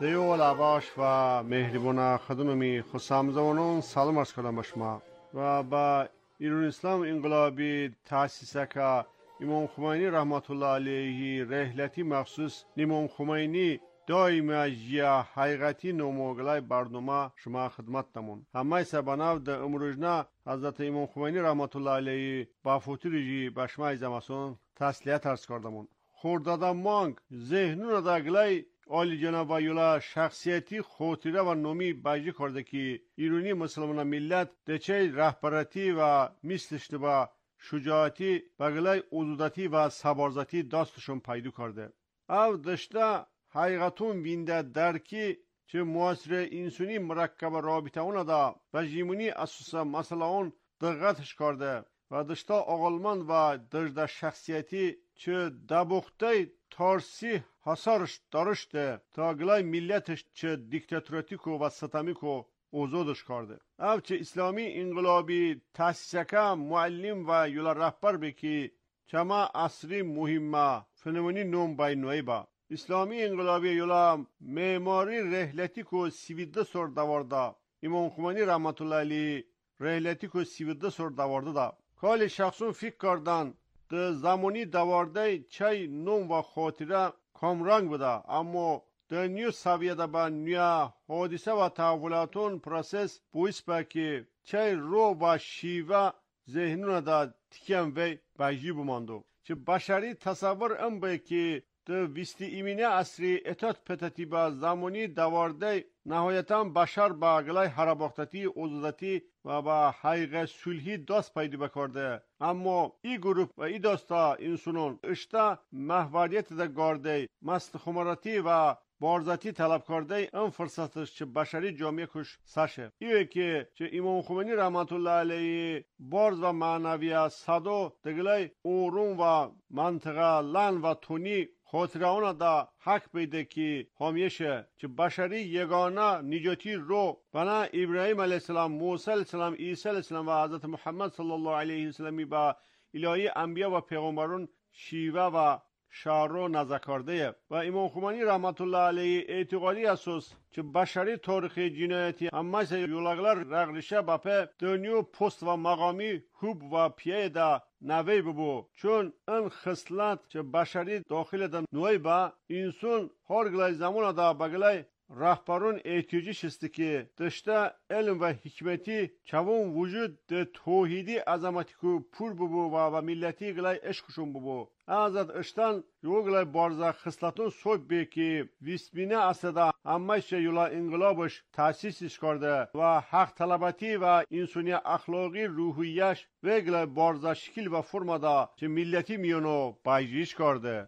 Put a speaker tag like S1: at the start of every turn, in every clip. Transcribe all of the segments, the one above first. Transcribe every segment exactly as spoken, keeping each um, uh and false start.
S1: دیو لباش و مهربان خدمتی خسامزانان سلام عرض کردم به شما و با ایران اسلام انقلابی تأسیس که امام خمینی رحمت الله علیه رحلتی مخصوص امام خمینی دائما یا حقیقتی نموگلای برنامه شما خدمت نمون همه سباناو د امروزنا حضرت امام خمینی رحمت الله علیه با فوتوریجی به شما ایزماسون تسلیت عرض کردمون خوردادا مانگ ذهنون دا گلای عالی جناب و یولا شخصیتی خاطره و نومی باجی کرده که ایرانی مسلمان ملت دچه رهبرتی و مثلش با شجاعتی بگلای عضودتی و سبارزتی داستشون پیدا کرده او دشته حقیقتون بینده درکی چه معاصر انسانی مرکب رابطه اون دا و جیمونی اساسا مسئله اون دقتش کرده و دشته اقلمان و دشته شخصیتی چه دبخته تارسی حسارش دارشته تا گلای ملتش چه دیکتاتوریکو و ستمیکو اوزودش کرده او چه اسلامی انقلابی تاسیسکه معلم و یولا رهبر بکی چما عصری مهمه فنوانی نوم بای نوی با اسلامی انقلابی یولا معماری رحلتی کو سیویده سر دوارده امام خمینی رحمت الله علیه رحلتی کو سیویده سر دوارده دا کالی شخصون فکر کردن ده زمانی دوارده چای نوم و خاطره کامرنگ بوده اما در نیو سویه با نیو حادثه و تحولاتون پروسس بویس با که چای رو و شیوه ذهنون دا تکیم وی بجی بماندو چه بشری تصور ام با که ده ویستی ایمینه اصری اتات پتتی با زمانی دوارده نهایتا بشر با گلای حراباختتی عضودتی و با حقیق سلحی دست پیدا بکرده اما ای گروپ و ای داستا انسانون اشتا محوریت ده گارده مست خمارتی و بارزتی طلب کرده این فرصتش چه بشری جامعه کش سشه ایوه که چه امام خمینی رحمت الله علیه بارز و معنوی صدو دگلای اورون و منطقه لن و تونی خاطره اونا دا حق بیده که همیشه چه بشری یگانه نجاتی رو بنا ابراهیم علیه السلام موسی علیه السلام عیسی علیه السلام و حضرت محمد صلی الله علیه وسلم با الهی انبیا و پیغمبرون شیوه و شعرو نذکرده و امام خمینی رحمت الله علیه اعتقادی اساس که بشری تاریخ جنایتی همه سه یولگلر رغلشه بپه دنیو پست و مقامی خوب و پیه دا نوی ببو چون این خصلت که بشری داخل دا نوی با انسان هر گلای زمان دا بگلای رهبرون احتیاجی شسته که دشته علم و حکمتی چون وجود ده توحیدی عظمتی که پور ببو و, و ملتی گلای عشقشون ببو ازت اشتن یو گلای بارزا خصلتون صوب بی که ویسبینه اصدا همهش یولا انقلابش تاسیسش کرده و حق طلبتی و انسانی اخلاقی روحیش و گلای بارزا شکل و فرما دا که ملتی میونو بایجیش کرده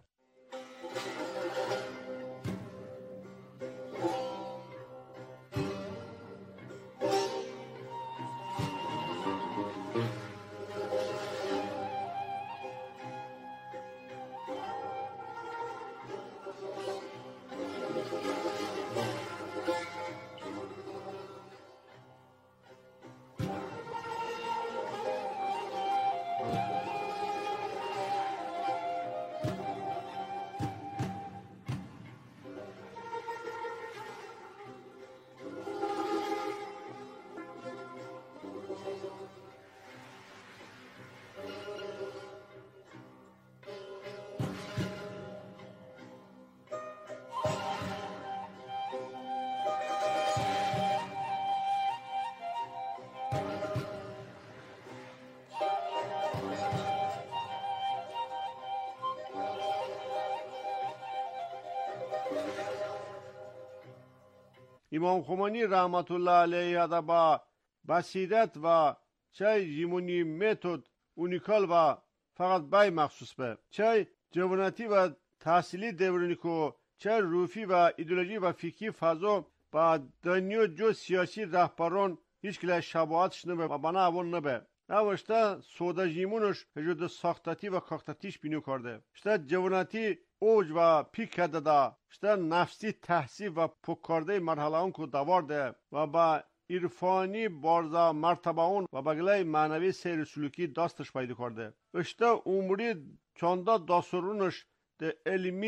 S1: امام خمینی رحمت الله علیه دا با بصیرت و چه جیمونی متد اونیکال و فقط بای مخصوص به چه جوانتی و تحصیلی دورانی کو چه روفی و ایدئولوژی و فکری فضا با دنیا جو سیاسی رهبران هیچ کلی شباهتش نبه و بنا اون نبه اوشتا سودا جیمونش هجود ساختتی و کاختتیش بینو کرده شتا جوانتی اوج و پیک کرده دا شتا نفسی تحصیب و پک کرده مرحله اون کو دوارده و با عرفانی بارزا مرتبه اون و بگلای معنوی سیر سلوکی داستش پیدا کرده اشتا عمری چاندا داسترونش ده علمی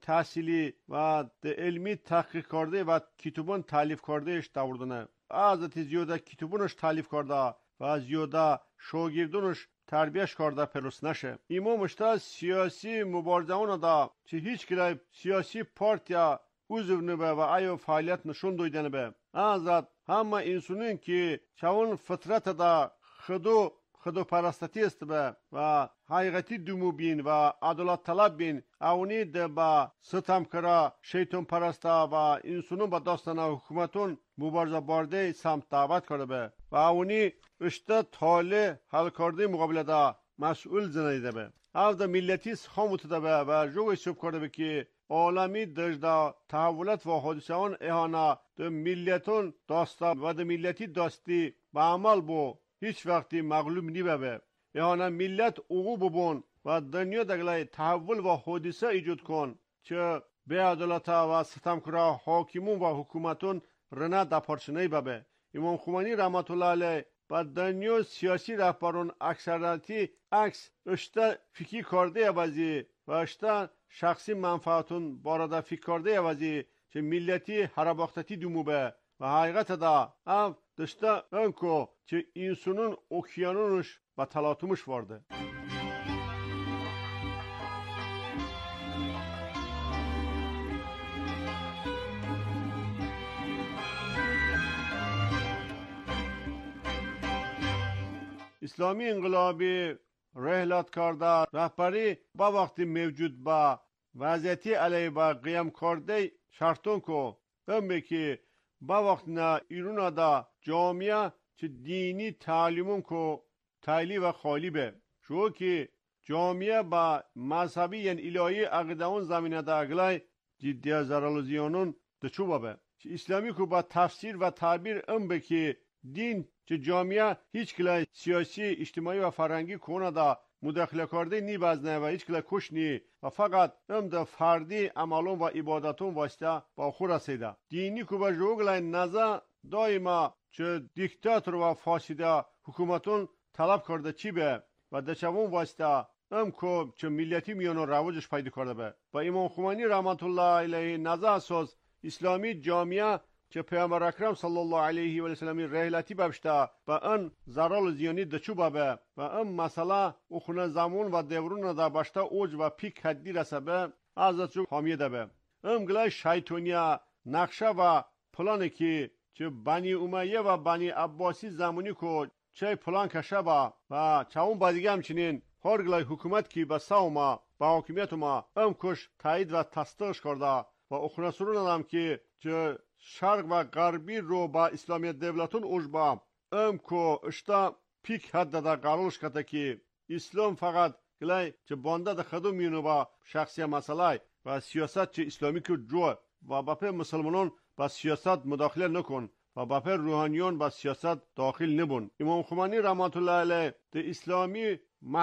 S1: تحصیلی و ده علمی تحقیق کرده و کتابون تالیف کردهش دوردنه. از زیاده کتابونش تالیف کرده و زیاده شاگردونش تربیش کرده پلوس نشه. ایمو مشتا سیاسی مبارزه دا چه هیچ کلای سیاسی پارتیا عضو نبه و ایو فعالیت نشون دویده نبه. ازاد همه انسانین که چون فطرت دا خدو خدو پرستتی است به و حقیقتی دومو بین و عدالت طلب بین اونی ده با ستم کرا شیطان پرستا و انسانون با داستان حکومتون مبارزه بارده سمت دعوت کرده به و اونی اشتا تاله حل کرده مقابله دا مسئول زنیده به او ده ملتی خاموت ده به و جوی سوب کرده به که عالمی دجدا تحولات و حادثه آن احانه ده ملتون داستا و ده ملتی داستی با عمل بو هیچ وقتی مغلوب نی به احانه ملت اوغو ببون و دنیا دگلای تحول و حادثه ایجاد کن چه به عدالت و ستم کرا حاکمون و حکومتون رنا دا پرچنه ببه. امام خمینی رحمت الله علیه با دنیا سیاسی رهبران اکثریتی عکس اشتا فکر کرده وزی و اشتا شخصی منفعتون بارده فکر کرده وزی چه ملتی هرباختتی دومو به و حقیقت دا او دشتا انکو چه انسانون اوکیانونش و تلاطمش وارده. اسلامی انقلابی رحلت کرده رهبری با وقتی موجود با وضعیتی علیه با قیام کرده شرطون کو همه که با وقت نه ایرون دا جامعه چه دینی تعلیمون کو تعلی و خالی به شو که جامعه با مذهبی یعنی الهی عقیده اون زمینه دا اگلای جدی زرالزیانون دچوبه به چه اسلامی کو با تفسیر و تعبیر ام به که دین چه جامعه هیچ کلای سیاسی اجتماعی و فرهنگی کنه دا مداخله کرده نی بزنه و هیچ کلای کش نی و فقط ام دا فردی عملون و عبادتون واسطه با خور رسیده. دینی کو با جوگلای نزا دائما چه دیکتاتور و فاسده حکومتون طلب کرده چی به و دچوون واسطه ام کو چه ملتی میانو رواجش پیدا کرده به. با امام خمینی رحمت الله علیه نزا اساس اسلامی جامعه که پیامبر اکرم صلی الله علیه و سلم رحلتی ببشته با ان زرال زیانی دچو بابه و ام مسئله اخونه زمان و دورون دا بشته اوج و پیک حدی رسبه از چو حامیه ده به ام گلای شیطانیا نقشه و پلانی که چه بنی امیه و بنی عباسی زمانی کو چه پلان کشه با و چون بادیگه همچنین هر گلای حکومت کی به ساوما با حاکمیت ما ام کش تایید و تصدیقش کرده و اخونه سرون هم که چه شرق و غربی رو با اسلامیت دولتون اوج با ام کو اشتا پیک حد دا قرارش کده که اسلام فقط گلای چه بانده دا خدو میونو با شخصی مسئله و سیاست چه اسلامی که جو و با پر مسلمانان با سیاست مداخله نکن و با پر روحانیون با سیاست داخل نبون. امام خمینی رحمت الله علیه ده اسلامی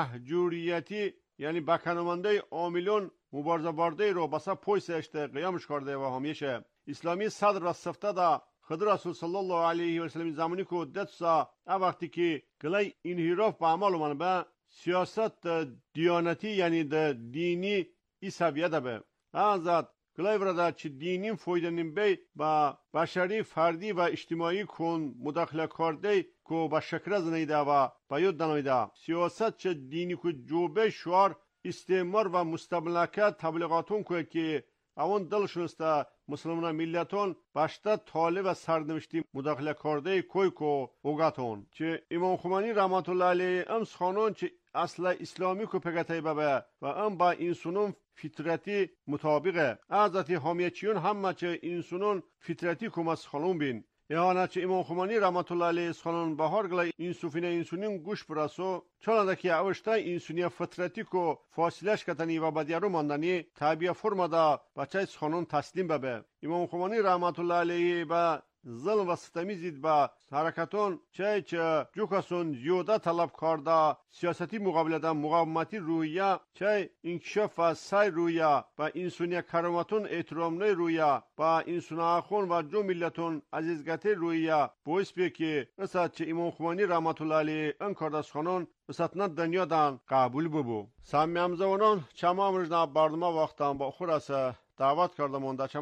S1: محجوریتی یعنی بکنمانده عاملون مبارزه بارده رو بسا پویس اشته قیامش کرده و همیشه اسلامی صدر و صفته دا خود رسول صلی الله علیه و سلم زمانی که دت سا وقتی که گلای انحراف با عمل من به سیاست دیانتی یعنی د دینی ای سویه ده به ازاد گلای وردا چه دینی فایده نیم بی با بشری فردی و اجتماعی کن مداخله کرده که با شکر زنیده و با یود دنویده سیاست چه دینی که جوبه شوار استعمار و مستملکت تبلیغاتون که که اون دلشون است مسلمان ملتون باشته طالب و سرنوشتی مداخله کرده کوی کو اوگاتون چه امام خمینی رحمت الله علیه ام خانون چه اصل اسلامی کو پگتای بابا و ام با انسانون فطرتی مطابقه ازاتی حامیچیون همه چه انسانون فطرتی کو مسخالون بین یعنی چه امام خمینی رحمت الله علیه خانون بهار گلای انسوفینه انسونین گوش براسو چون که اوشتا انسونی فطرتی کو فاصلهش کتنی و بدیارو ماندنی طبیعه فرما دا بچه خانون تسلیم ببه امام خمینی رحمت الله علیه با ظلم و ستمی زید با حرکتون چه چه جوکاسون زیوده طلب کرده سیاستی مقابله دا مقاومتی رویه چه انکشاف و سای رویه با انسونی کرامتون احترام نه رویه با انسان آخون و جو ملتون عزیزگتی رویه باعث بی که مثلا چه امام خمینی رحمت الله علیه ان کردست خانون مثلا دنیا دان قبول ببو سامی همزوانان چما مرجنا بردما وقتان با خوراسه دعوت کردم اون